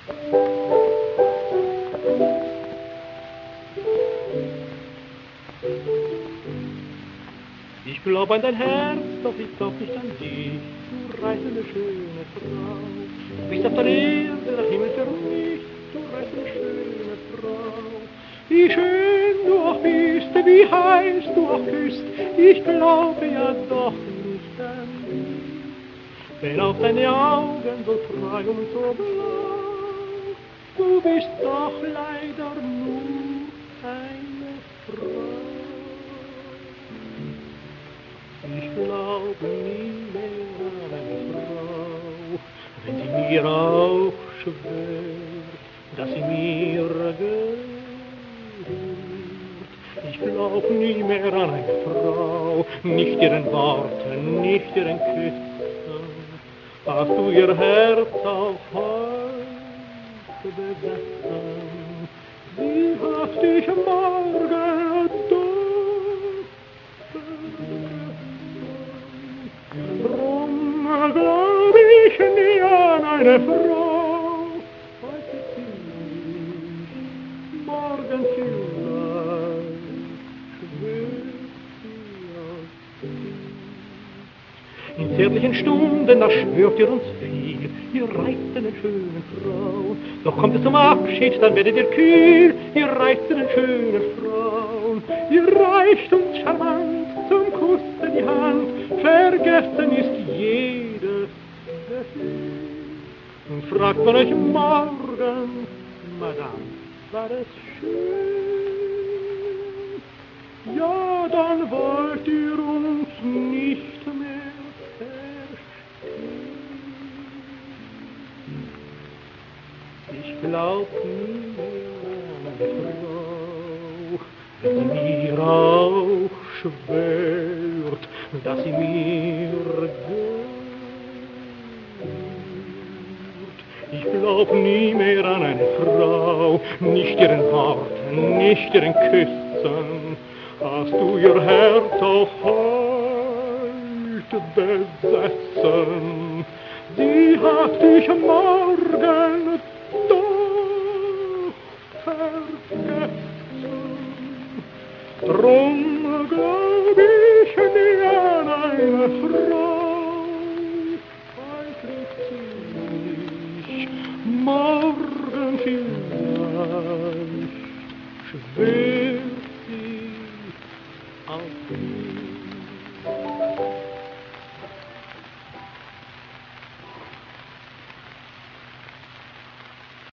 Ich glaub an dein Herz, doch ich glaub nicht an dich, du reißende schöne Frau. Du bist auf der Erde, der Himmel für mich, du reißende schöne Frau. Wie schön du auch bist, wie heiß du auch küsst, ich glaube ja doch nicht an dich. Wenn auch deine Augen so frei und so blau, du bist doch leider nur eine Frau. Ich glaube nie mehr an eine Frau, wenn sie mir auch schwört, dass sie mir gehört. Ich glaub nie mehr an eine Frau, nicht ihren Worten, nicht ihren Küssen. Hast du ihr Herz auch heute besessen? Sie hat dich morgen doch vergessen. Drum glaub ich nie an eine Frau, heute ziemlich, morgen vielleicht, schwört sie auf dich. In zärtlichen Stunden, da schwört ihr uns viel, ihr reizenden schönen Frau. Doch kommt es zum Abschied, dann werdet ihr kühl, ihr reizenden schönen Frauen. Ihr reicht uns charmant zum Kusse die Hand, vergessen ist jedes Gefühl. Und fragt man euch morgen, Madame, war es schön? Ja, dann wollt ihr uns nicht mehr verstehen. Ich glaub nie mehr an eine Frau, wenn sie mir auch schwört, dass sie mir gehört. Ich glaub nie mehr an eine Frau, nicht ihren Worten, nicht ihren Küssen. Hast du ihr Herz auch heute besessen? Sie hat dich morgen doch vergessen. Drum glaub ich nie an eine Frau, heute ziemlich, morgen vielleicht, schwer